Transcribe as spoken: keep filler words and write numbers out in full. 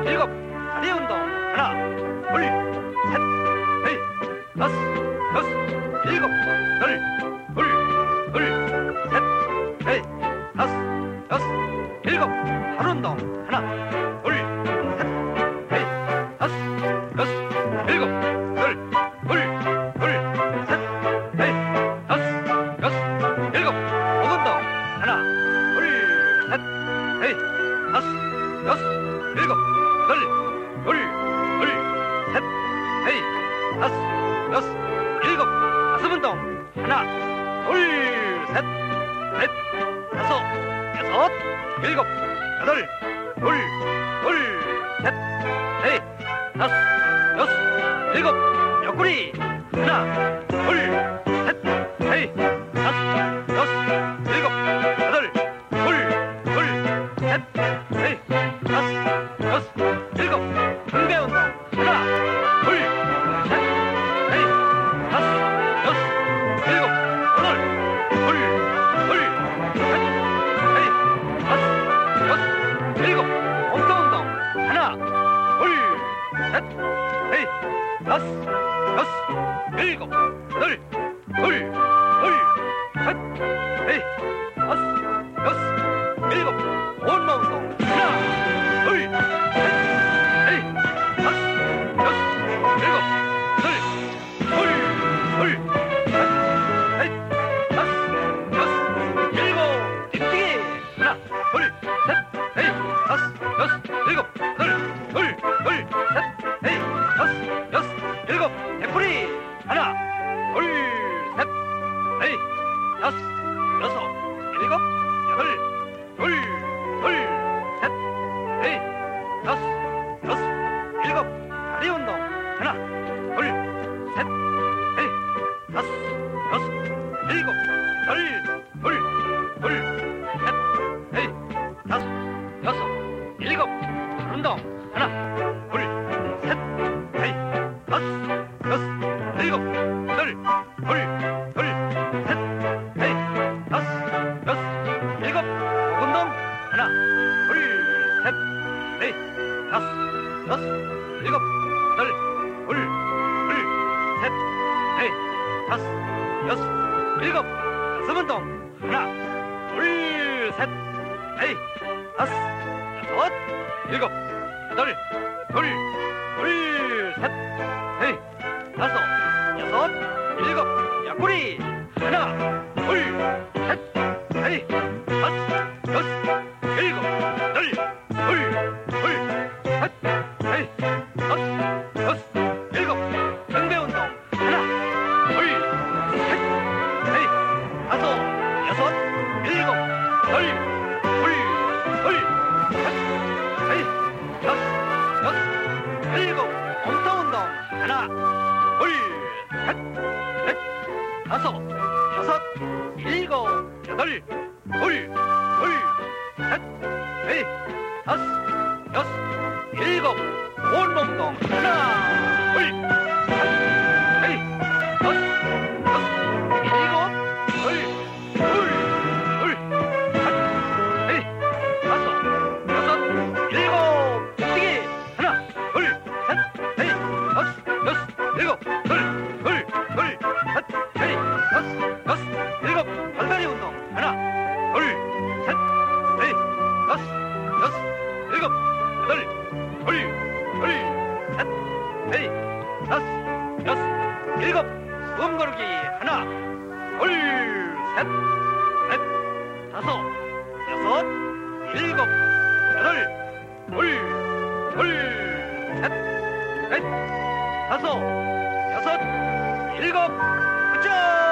일곱, 다리 운동. 하나, 둘, 셋, 넷, 다섯, 여섯, 일곱, 여덟, 둘, 둘, 셋, 넷, 다섯, 여섯, 일곱, 발 운동. 하나, 둘, 셋, 넷, 다섯, 여섯, 일곱, 여덟, 둘, 둘, 셋, 넷, 다섯, 여섯, 일곱, 목 운동. 하나, 둘, 셋, 넷, 다섯, 여섯, 일곱, 여덟, 둘, 둘, 셋, 넷, 다섯, 여섯, 일곱, 가슴 운동. 하나, 둘, 셋, 넷, 다섯, 여섯, 일곱, 여덟, 둘, 둘, 셋, 넷, 다섯, 여섯, 일곱, 옆구리. 하나, 둘, 셋, 넷, 다섯, 여섯, 일곱, 여덟, 둘, 둘, 셋, 넷, 다섯, 여섯, 일곱, 등배 운동. 하나, 둘, 셋, 넷, 다섯, 여섯, 일곱, 여덟, 둘, 둘, 셋, 넷, 다섯, 여섯, 일곱, 몸통 운동. 하나, 둘, 셋, 넷, 다섯, 여섯, 일곱, 여덟, 둘, 둘, 셋, 넷, 다섯, 여섯, 일곱, 온몸 운동. 하나, 둘, 셋, 넷, 다섯, 여섯, 일곱, 여덟, 둘, 둘, 셋, 넷, 다섯, 여섯, 일곱, 뒤뛰기. 하나, 둘, 셋, 넷, 다섯, 여섯, 일곱, 여덟, 둘, 둘, 셋, 넷, 다섯, 여섯, 일곱, 옆구리. 하나, 둘, 셋, 넷, 다섯, 여섯, 일곱, 여덟, 둘, 둘, 셋, 넷, 다섯, 여섯, 일곱, 다리 운동. 하나, 둘, 셋, 넷, 다섯, 여섯, 일곱, 여덟, 둘, 둘, 셋, 넷, 다섯, 여섯, 일곱, 발 운동. 하나, 둘, 셋, 넷, 다섯, 여섯, 일곱, 여덟, 둘, 둘, 셋, 넷, 다섯, 여섯, 일곱, 목 운동. 하나, 둘, 셋, 넷, 다섯, 여섯, 일곱, 여덟, 둘, 둘, 셋, 넷, 다섯, 여섯, 일곱, 가슴 운동. 하나, 둘, 셋, 넷, 다섯, 여섯, 일곱, 여덟, 둘, 둘, 셋, 넷, 다섯, 여섯, 일곱, 옆구리. 하나, 둘, 셋, 넷, 다섯, 여섯, 일곱, 여덟, 둘, 둘, 셋, 넷, 다섯, 여섯, 일곱, 등배 운동. 하나, 둘, 셋, 넷, 다섯, 여섯, 일곱, 여덟, 둘, 둘, 셋, 넷, 다섯, 여섯, 일곱, 몸통 운동. 하나, 둘, 셋, 넷, 다섯, 여섯, 일곱, 여덟, 둘, 둘, 셋, 넷, 다섯, 여섯, 일곱, 온몸 운동. 하나, 둘, 셋, 넷, 다섯, 여섯, 일곱, 둘, 둘, 둘, 셋, 넷, 다섯, 여섯, 일곱, 뛰기. 하나, 둘, 셋, 넷, 다섯, 여섯, 일곱, 둘, 둘, 둘, 셋, 넷, 다섯, 여섯, 일곱, 발다리 운동. 하나, 둘, 셋, 넷, 다섯, 여섯, 일곱, 여덟, 둘, 둘, 셋, 넷, 다섯, 여섯, 일곱, 숨 고르기. 하나, 둘, 셋, 넷, 다섯, 여섯, 일곱, 여덟, 둘, 둘, 셋, 넷, 다섯, 여섯, 일곱, 굿잡.